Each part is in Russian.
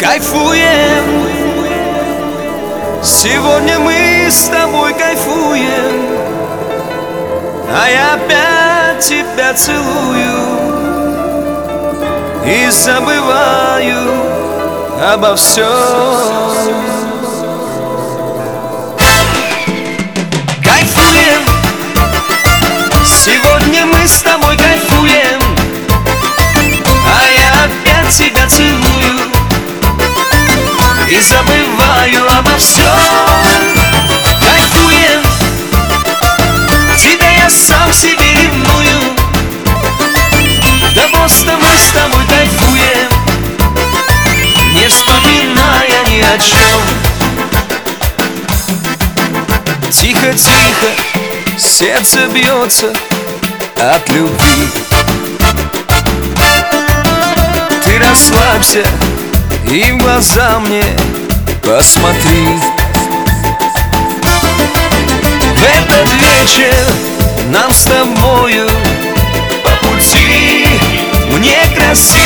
Кайфуем, сегодня мы с тобой кайфуем, а я опять тебя целую и забываю обо всем. Кайфуем, сегодня мы с тобой кайфуем, а я опять тебя целую и забываю обо всем. Кайфуем, тебя я сам себе ревную, да просто мы с тобой кайфуем, не вспоминая ни о чем. Тихо-тихо сердце бьется от любви. Ты расслабься и в глаза мне посмотри. В этот вечер нам с тобою по пути, мне красивой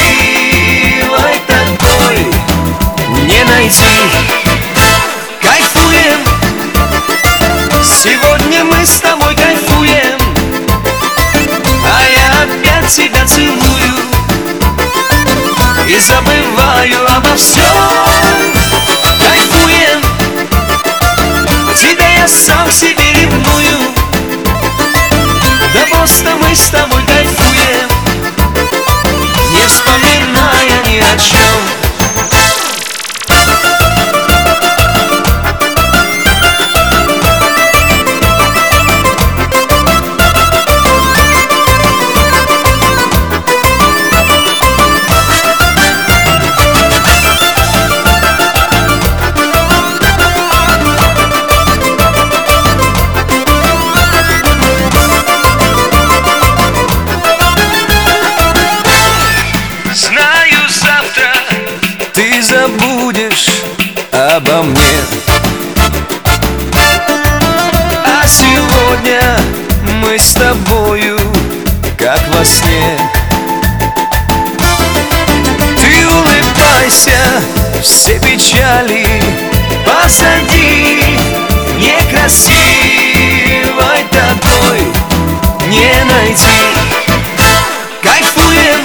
такой не найти. Кайфуем, сегодня мы с тобой кайфуем, а я опять тебя целую и забываю обо всем. Кайфуем, тебя я сам себе ревную, да просто мы с тобой кайфуем, не вспоминая ни о чем. Ты забудешь обо мне, а сегодня мы с тобою как во сне. Ты улыбайся, все печали позади, некрасивой такой не найти. Кайфуем,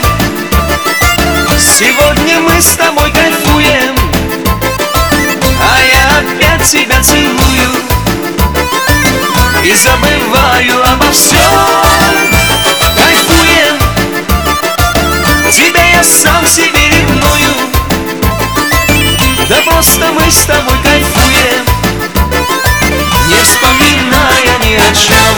сегодня мы с тобой кайфуем, а я опять тебя целую и забываю обо всем. Кайфуем, тебя я сам себе ревную, да просто мы с тобой кайфуем, не вспоминая ни о чем.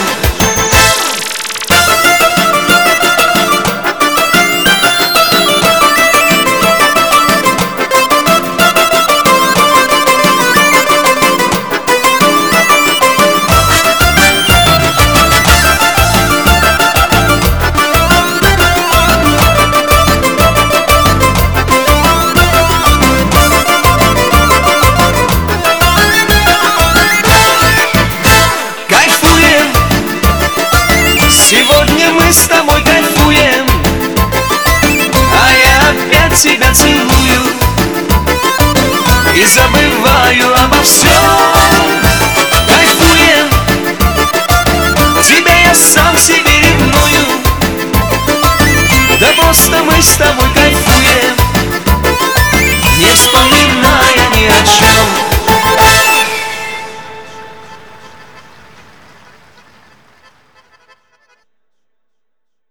Сегодня мы с тобой кайфуем, а я опять тебя целую и забываю обо всем. Кайфуем, тебя я сам себе ревную, да просто мы с тобой